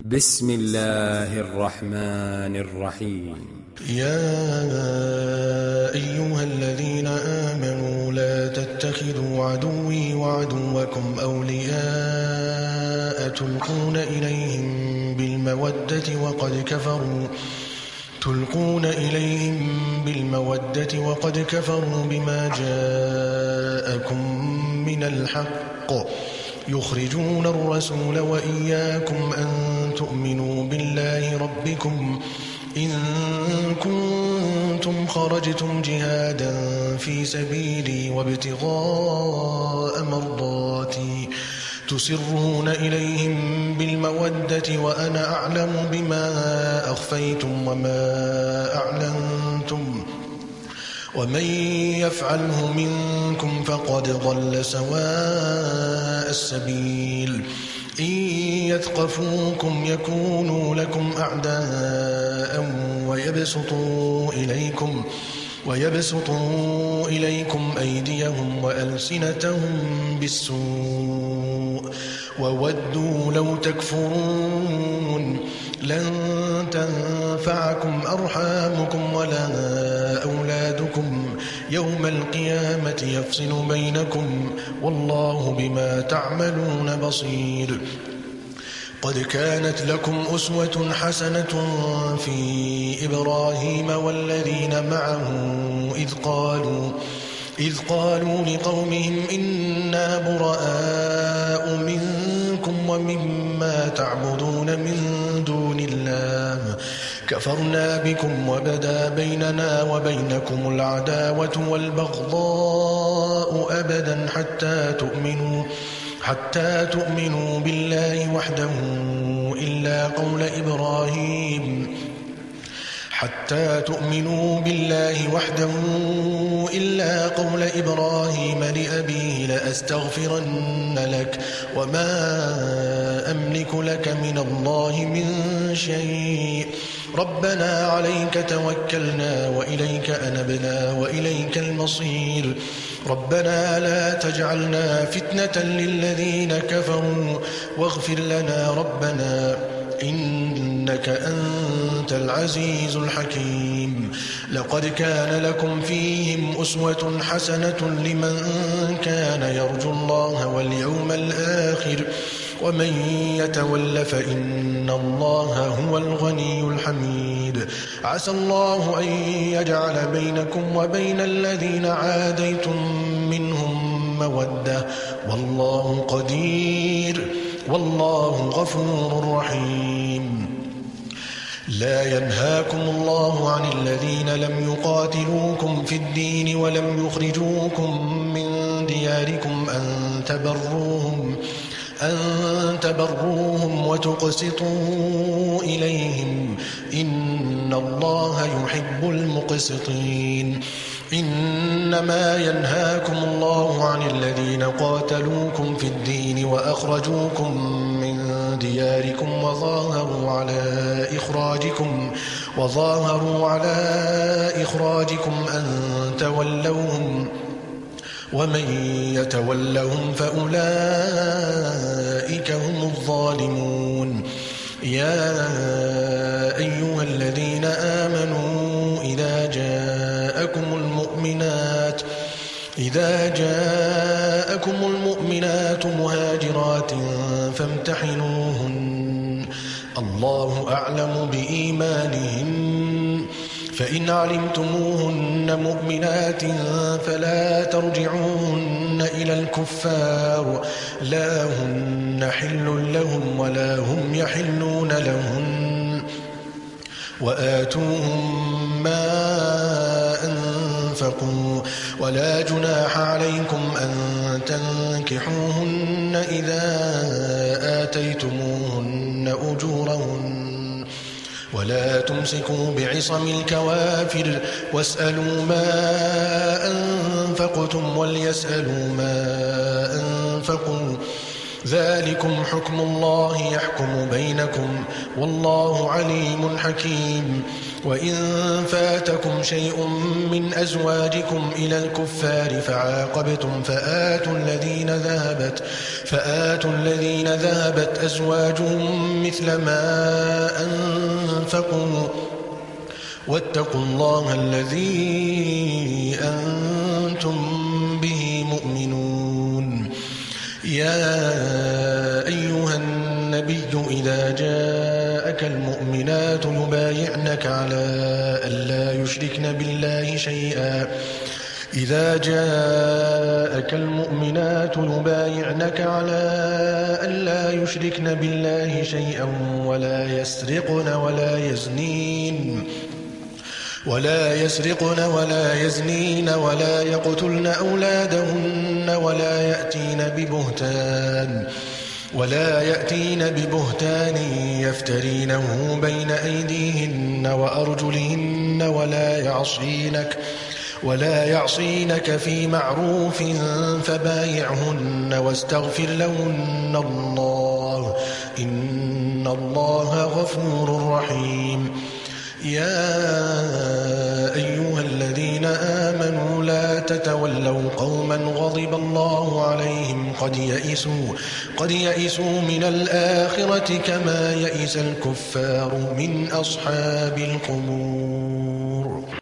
بسم الله الرحمن الرحيم. يا أيها الذين آمنوا لا تتخذوا عدوي وعدوكم أولياء تلقون إليهم بالمودة وقد كفروا بما جاءكم من الحق يخرجون الرسول وإياكم أن تؤمنوا بالله ربكم إن كنتم خرجتم جهادا في سبيلي وابتغاء مرضاتي تسرون إليهم بالمودة وأنا أعلم بما أخفيتم وما أعلنتم ومن يفعله منكم فقد ضل سواء السبيل إن يثقفوكم يكونوا لكم أعداء ويبسطوا إليكم أيديهم وألسنتهم بالسوء وودوا لو تكفرون لن تنفعكم أرحامكم ولا أولادكم يوم القيامة يفصل بينكم والله بما تعملون بصير. قد كانت لكم أسوة حسنة في إبراهيم والذين معه إذ قالوا لقومهم إنا براء منكم ومما تعبدون من دون الله كفرنا بكم وبدا بيننا وبينكم العداوة والبغضاء أبدا حتى تؤمنوا بالله وحده إلا قول إبراهيم لأبيه لأستغفرن لك وما أملك لك من الله من شيء ربنا عليك توكلنا وإليك أنبنا وإليك المصير ربنا لا تجعلنا فتنة للذين كفروا واغفر لنا ربنا إنك أنت العزيز الحكيم. لقد كان لكم فيهم أسوة حسنة لمن كان يرجو الله واليوم الآخر ومن يتول فإن الله هو الغني الحميد. عسى الله أن يجعل بينكم وبين الذين عاديتم منهم مودة والله قدير والله غفور رحيم. لا ينهاكم الله عن الذين لم يقاتلوكم في الدين ولم يخرجوكم من دياركم أن تبروهم وتقسطوا إليهم إن الله يحب المقسطين. إنما ينهاكم الله عن الذين قاتلوكم في الدين وأخرجوكم من دياركم وظاهروا على إخراجكم أن تولوهم ومن يتولهم فأولئك هم الظالمون. يا أيها الذين آمنوا إذا جاءكم المؤمنات مهاجرات فامتحنوهن الله أعلم بإيمانهن فإن علمتموهن مؤمنات فلا ترجعوهن إلى الكفار لا هن حل لهم ولا هم يحلون لهن وآتوهم ما أنفقوا ولا جناح عليكم أن تنكحوهن إذا آتيتموهن أجورهن ولا تمسكوا بعصم الكوافر واسألوا ما أنفقتم وليسألوا ما أنفقوا ذلكم حكم الله يحكم بينكم والله عليم حكيم. وإن فاتكم شيء من أزواجكم إلى الكفار فعاقبتم فآتوا الذين ذهبت أزواجهم مثل ما أنفقوا واتقوا الله الذي أنتم به مؤمنون. يا أيها النبي إذا جاءك المؤمنات يبايعنك على ألا يشركن بالله شيئا ولا يسرقن ولا يزنين ولا يقتلن أولادهن ولا يأتين ببهتان يفترينه بين أيديهن وأرجلهن ولا يعصينك في معروف فبايعهن واستغفر لهن الله إن الله غفور رحيم. يا أيها الذين آمنوا لا تتولوا قوما غضب الله عليهم قد يئسوا من الآخرة كما يئس الكفار من أصحاب القبور.